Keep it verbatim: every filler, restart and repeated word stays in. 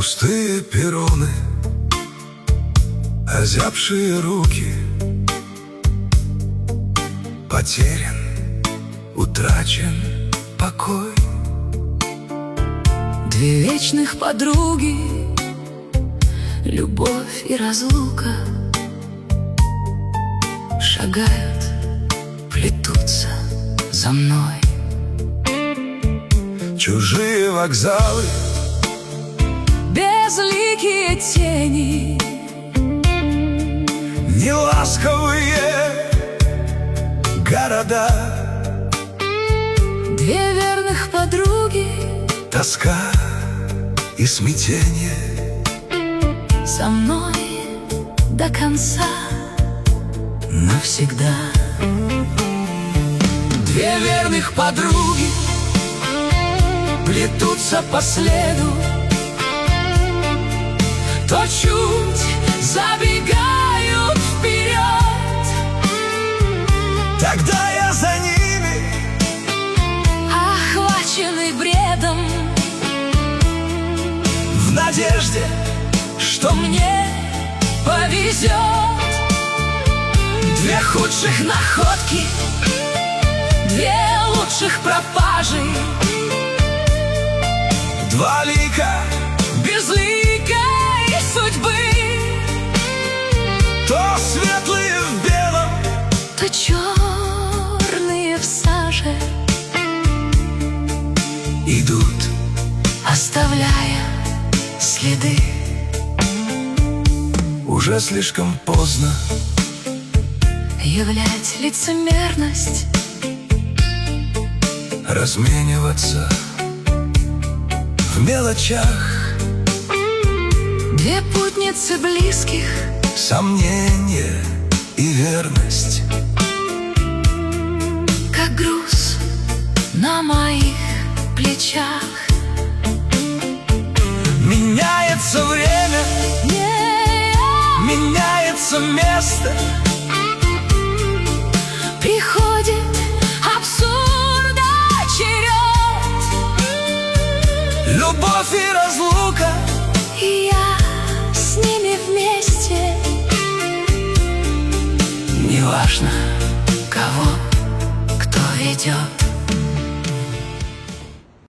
Пустые перроны, озябшие руки. Потерян, утрачен покой. Две вечных подруги, любовь и разлука, шагают, плетутся за мной. Чужие вокзалы, безликие тени, неласковые города. Две верных подруги, тоска и смятение. со мной до конца, навсегда. Две верных подруги плетутся по следу, то чуть забегают вперед. Тогда я за ними, охваченный бредом, в надежде, что мне повезет. Две худших находки, две лучших пропажи, два лика безликой судьбы. то светлые в белом, то черные в саже, идут, оставляя следы. уже слишком поздно Являть лицемерность, размениваться в мелочах. две путницы близких, Сомнение и верность, как груз на моих плечах. меняется время, Не меняется место. приходит абсурда черед, Любовь и разлука, и я с ними вместе. неважно, Кого кто ведет.